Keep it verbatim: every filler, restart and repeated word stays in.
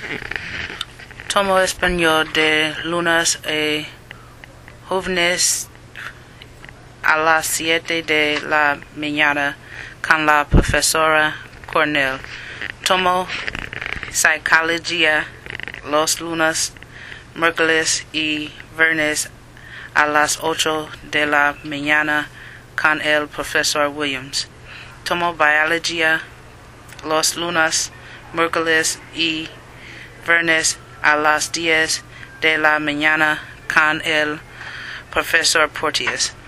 Tomo español de lunes a jóvenes a las siete de la mañana con la profesora Cornell. Tomo psicología los lunes, miércoles y viernes a las ocho de la mañana con el profesor Williams. Tomo biología los lunes, miércoles y viernes a las diez de la mañana con el profesor Porteous.